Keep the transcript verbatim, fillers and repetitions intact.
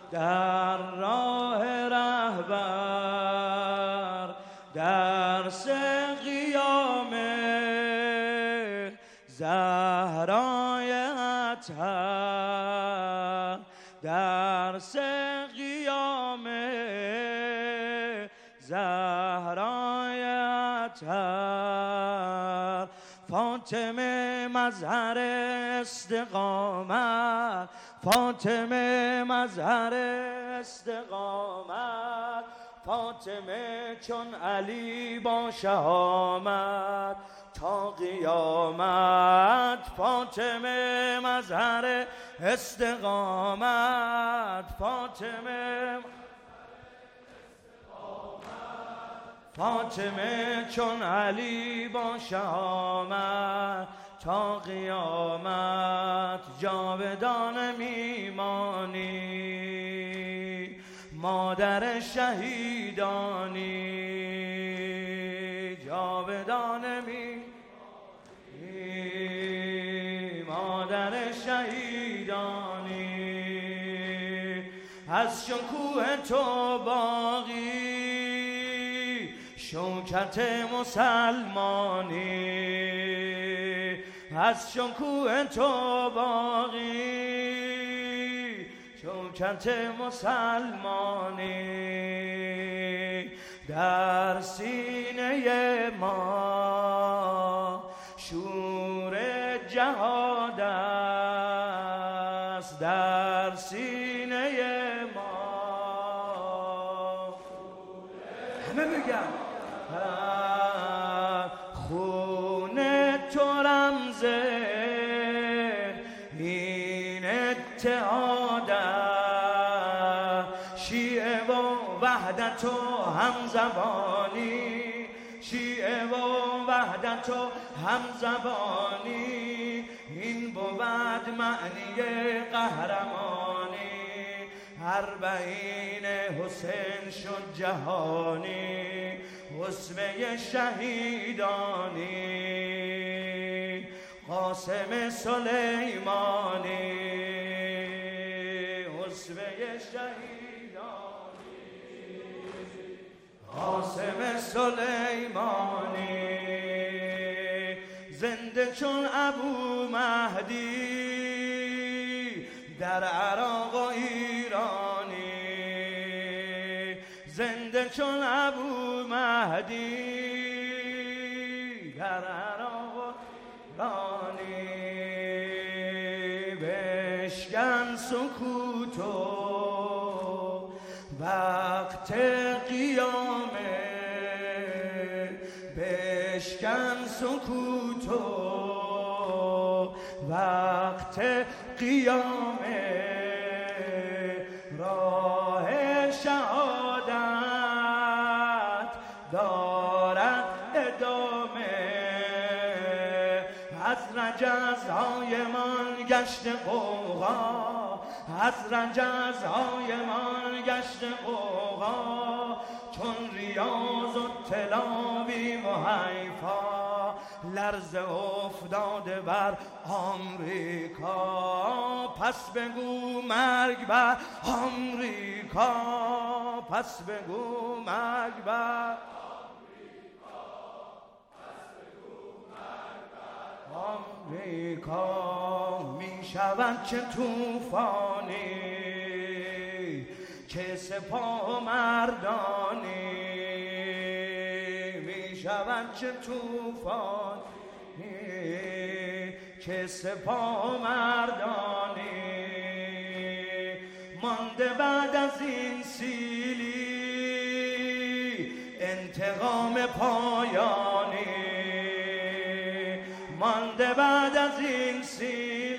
در راه رهبر، درس قیامه زهرای اطهر، درس قیامه زهرای اطهر، فاطمه مظهر استقامت، فاطمه مظهر استقامت، فاطمه چون علی با شهامت تا قیامت، فاطمه مظهر استقامت، فاطمه فاطمه چون علی با شهامت تا قیامت، جاودان میمانی مادر شهیدانی، جاودان میمانی مادر شهیدانی، از شکوه تو باقی شوکت مسلمانی، از شکوه تو باقی شوکت مسلمانی، در سینه ما شور جهاد است، در سینه ما همه بگم خون تو رمز این اتحاد، شیعه و وحدت و همزبانی، شیعه و وحدت و همزبانی، این بود معنی قهرمانی، اربعین حسین شد جهانی، اسمه شهیدانی، قاسم سلیمانی، اسمه شهیدانی، قاسم سلیمانی، زنده چون ابو مهدی در عراق و ایرانی، زنده چون ابو مهدی در عراق و ایرانی، بشکن سکوتو وقت قیامه، بشکن سکوتو وقت قیامه، راه شهادت دارد ادامه، از رجزهایمان گشت غوغا، از رجزهایمان گشت غوغا، چون ریاض و تلاوی و حیفا، لرزه افتاده بر آمریکا، پس بگو مرگ بر آمریکا، پس بگو مرگ بر آمریکا، می شود چه توفانی چه سپاه مردانی، می شود چه توفانی چه سپاه مردانی، مانده بعد از این سیلی انتقام پایانی، مانده بعد از این سیلی